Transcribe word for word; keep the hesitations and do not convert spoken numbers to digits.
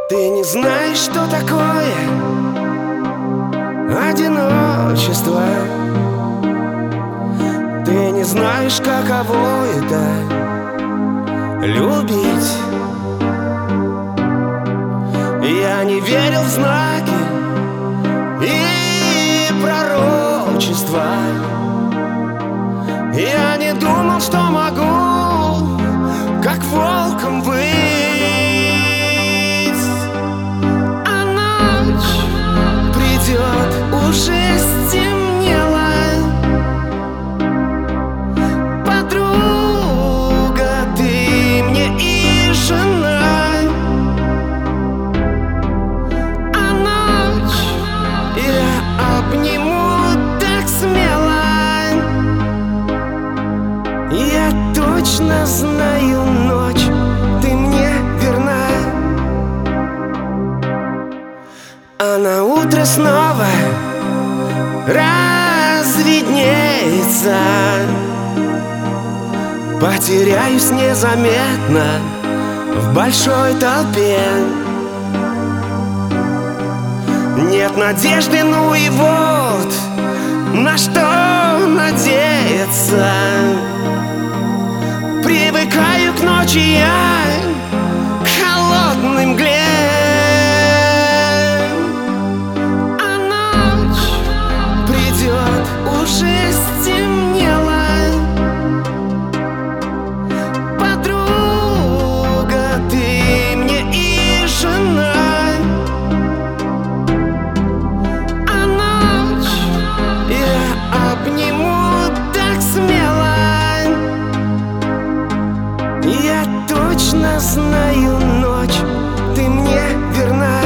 Ты не знаешь, что такое одиночество. Ты не знаешь, каково это любить. Я не верил в знаки и пророчества. Я не думал, что могу как волком быть. А ночь придет, уже стемнело. Подруга, ты мне и жена. А ночь я обниму так смело. Я точно знаю, ночь, ты мне верна. А на утро снова разведнеется. Потеряюсь незаметно в большой толпе. Нет надежды, ну и вот на что надеяться. Привыкаю к ночи я, к холодной мгле. А ночь придет, уже стемнело. Подруга, ты мне и жена. А ночь я обниму так смело. Я точно знаю, ночь, ты мне верна.